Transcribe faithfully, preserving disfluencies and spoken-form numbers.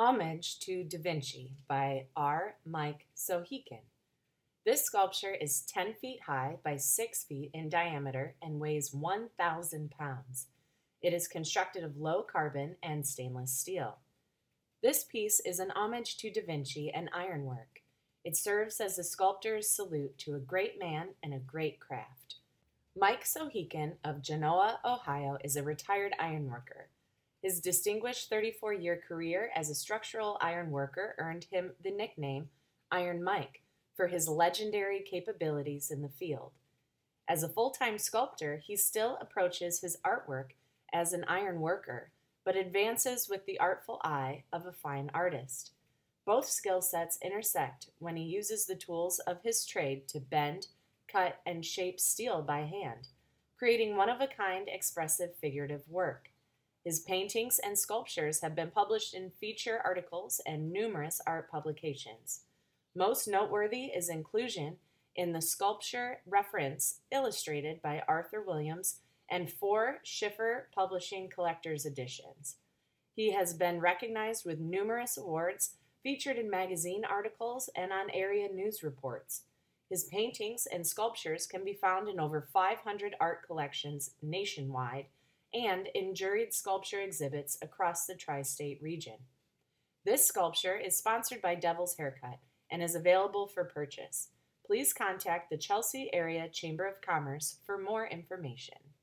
Homage to Da Vinci by R. Mike Sohican. This sculpture is ten feet high by six feet in diameter and weighs one thousand pounds. It is constructed of low carbon and stainless steel. This piece is an homage to Da Vinci and ironwork. It serves as the sculptor's salute to a great man and a great craft. Mike Sohican of Genoa, Ohio, is a retired ironworker. His distinguished thirty-four-year career as a structural iron worker earned him the nickname Iron Mike for his legendary capabilities in the field. As a full-time sculptor, he still approaches his artwork as an iron worker, but advances with the artful eye of a fine artist. Both skill sets intersect when he uses the tools of his trade to bend, cut, and shape steel by hand, creating one-of-a-kind expressive figurative work. His paintings and sculptures have been published in feature articles and numerous art publications. Most noteworthy is inclusion in the Sculpture Reference illustrated by Arthur Williams and four Schiffer Publishing Collector's editions. He has been recognized with numerous awards, featured in magazine articles and on area news reports. His paintings and sculptures can be found in over five hundred art collections nationwide and in juried sculpture exhibits across the tri-state region. This sculpture is sponsored by Devil's Haircut and is available for purchase. Please contact the Chelsea Area Chamber of Commerce for more information.